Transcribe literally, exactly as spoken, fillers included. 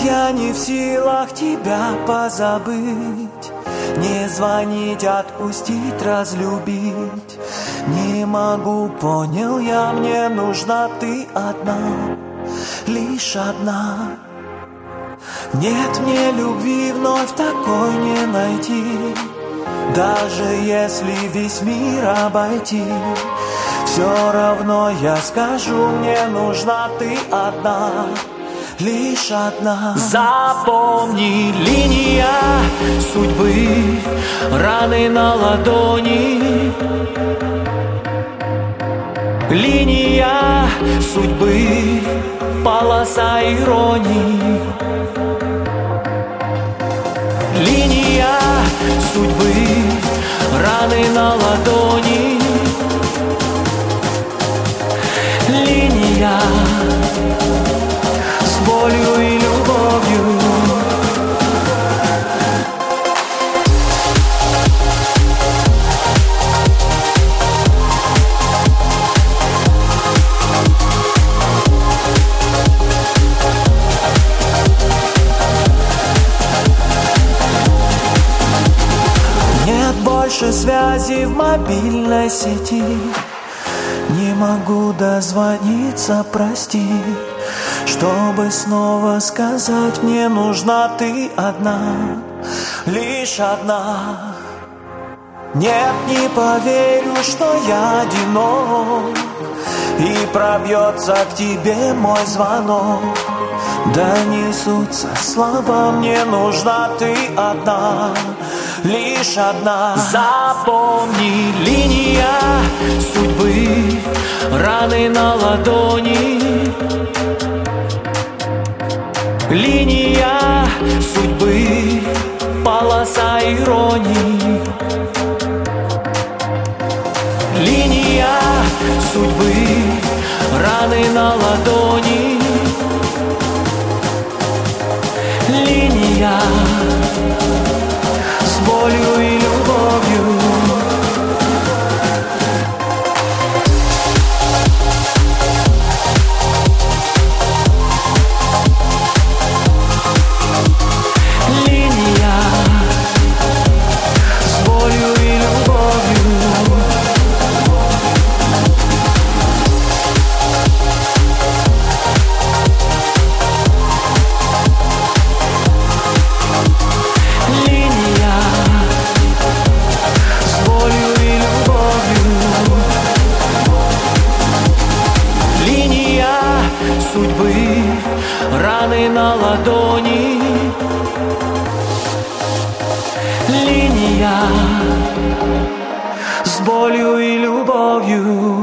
я не в силах тебя позабыть, не звонить, отпустить, разлюбить. Не могу, понял я, мне нужна ты одна, лишь одна. Нет мне любви вновь такой не найти, даже если весь мир обойти. Все равно я скажу, мне нужна ты одна, лишь одна. Запомни, линия судьбы, раны на ладони. Линия судьбы, полоса иронии. Линия судьбы, раны на ладони. Линия с болью и любовью. Нет больше связи в мобильной сети, не могу дозвониться, прости. Чтобы снова сказать, мне нужна ты одна, лишь одна. Нет, не поверю, что я одинок, и пробьется к тебе мой звонок. Донесутся слова, мне нужна ты одна, лишь одна. Запомни, линия судьбы, раны на ладони. Линия судьбы, полоса иронии. Линия судьбы, раны на ладони. Линия с болью и любовью. Линия с болью и любовью. Судьбы, раны на ладони. Линия с болью и любовью.